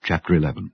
Chapter 11.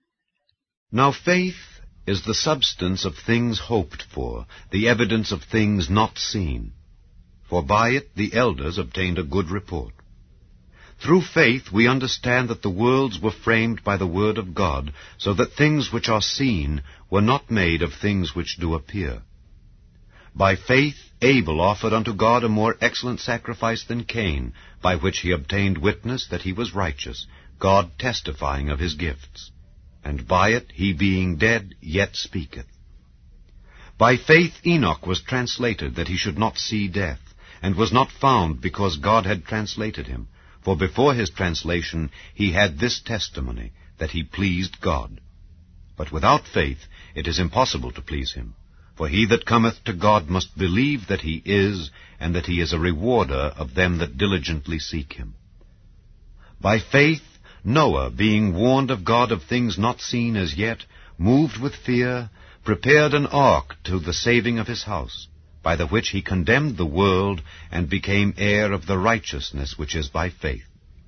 Now faith is the substance of things hoped for, the evidence of things not seen. For by it the elders obtained a good report. Through faith we understand that the worlds were framed by the word of God, so that things which are seen were not made of things which do appear. By faith Abel offered unto God a more excellent sacrifice than Cain, by which he obtained witness that he was righteous, God testifying of his gifts. And by it he being dead yet speaketh. By faith Enoch was translated, that he should not see death, and was not found, because God had translated him. For before his translation he had this testimony, that he pleased God. But without faith it is impossible to please him. For he that cometh to God must believe that he is, and that he is a rewarder of them that diligently seek him. By faith Noah, being warned of God of things not seen as yet, moved with fear, prepared an ark to the saving of his house, by the which he condemned the world, and became heir of the righteousness which is by faith.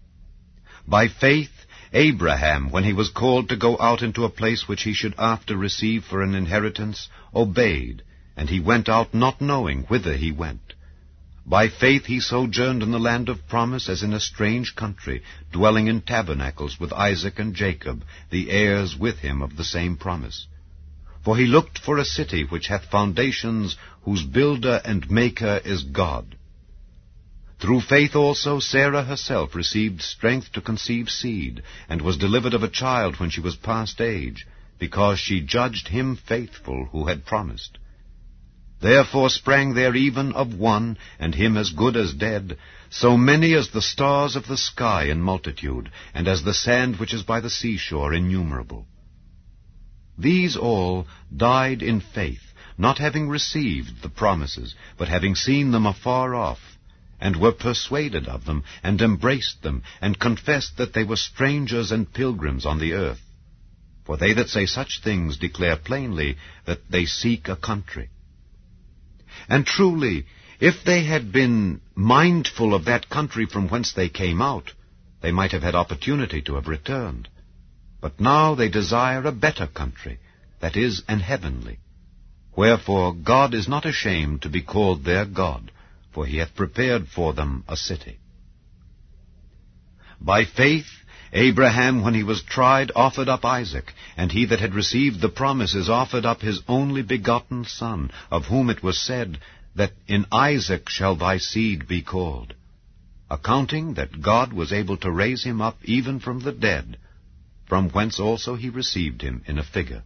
By faith Abraham, when he was called to go out into a place which he should after receive for an inheritance, obeyed, and he went out not knowing whither he went. By faith he sojourned in the land of promise as in a strange country, dwelling in tabernacles with Isaac and Jacob, the heirs with him of the same promise. For he looked for a city which hath foundations, whose builder and maker is God. Through faith also Sarah herself received strength to conceive seed, and was delivered of a child when she was past age, because she judged him faithful who had promised. Therefore sprang there even of one, and him as good as dead, so many as the stars of the sky in multitude, and as the sand which is by the seashore innumerable. These all died in faith, not having received the promises, but having seen them afar off, and were persuaded of them, and embraced them, and confessed that they were strangers and pilgrims on the earth. For they that say such things declare plainly that they seek a country. And truly, if they had been mindful of that country from whence they came out, they might have had opportunity to have returned. But now they desire a better country, that is, an heavenly. Wherefore God is not ashamed to be called their God, for he hath prepared for them a city. By faith Abraham, when he was tried, offered up Isaac, and he that had received the promises offered up his only begotten son, of whom it was said, that in Isaac shall thy seed be called, accounting that God was able to raise him up even from the dead, from whence also he received him in a figure.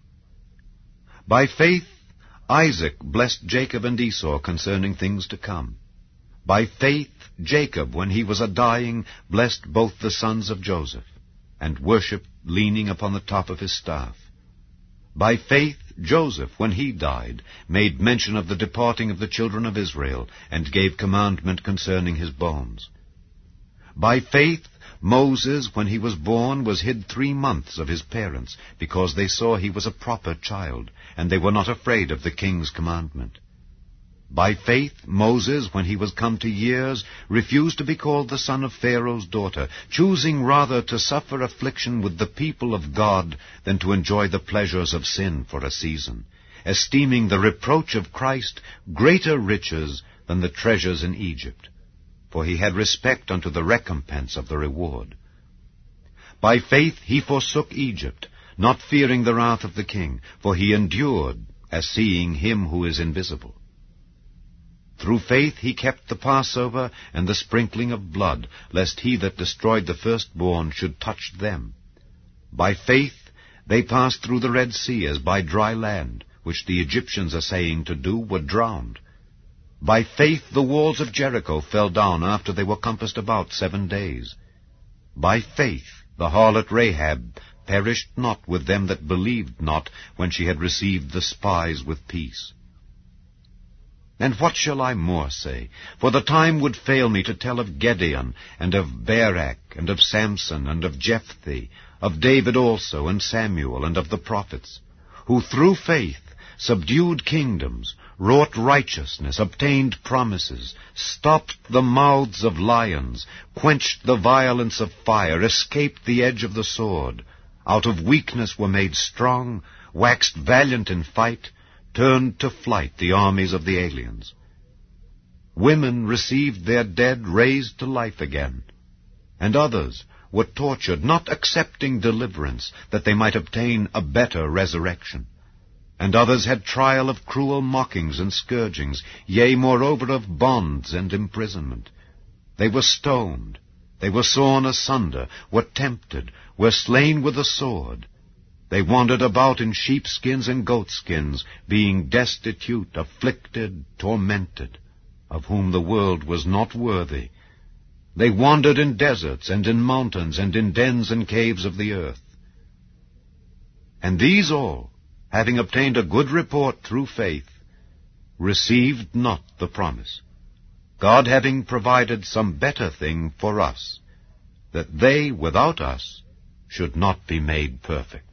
By faith Isaac blessed Jacob and Esau concerning things to come. By faith Jacob, when he was a-dying, blessed both the sons of Joseph, and worshipped leaning upon the top of his staff. By faith Joseph, when he died, made mention of the departing of the children of Israel, and gave commandment concerning his bones. By faith Moses, when he was born, was hid 3 months of his parents, because they saw he was a proper child, and they were not afraid of the king's commandment. By faith Moses, when he was come to years, refused to be called the son of Pharaoh's daughter, choosing rather to suffer affliction with the people of God than to enjoy the pleasures of sin for a season, esteeming the reproach of Christ greater riches than the treasures in Egypt. For he had respect unto the recompense of the reward. By faith he forsook Egypt, not fearing the wrath of the king, for he endured, as seeing him who is invisible. Through faith he kept the Passover and the sprinkling of blood, lest he that destroyed the firstborn should touch them. By faith they passed through the Red Sea as by dry land, which the Egyptians assaying to do were drowned. By faith the walls of Jericho fell down after they were compassed about 7 days. By faith the harlot Rahab perished not with them that believed not, when she had received the spies with peace. And what shall I more say? For the time would fail me to tell of Gedeon, and of Barak, and of Samson, and of Jephthah, of David also, and Samuel, and of the prophets, who through faith subdued kingdoms, wrought righteousness, obtained promises, stopped the mouths of lions, quenched the violence of fire, escaped the edge of the sword, out of weakness were made strong, waxed valiant in fight, turned to flight the armies of the aliens. Women received their dead raised to life again, and others were tortured, not accepting deliverance, that they might obtain a better resurrection. And others had trial of cruel mockings and scourgings, yea, moreover, of bonds and imprisonment. They were stoned, they were sawn asunder, were tempted, were slain with the sword. They wandered about in sheepskins and goatskins, being destitute, afflicted, tormented, of whom the world was not worthy. They wandered in deserts and in mountains and in dens and caves of the earth. And these all, having obtained a good report through faith, received not the promise, God having provided some better thing for us, that they without us should not be made perfect.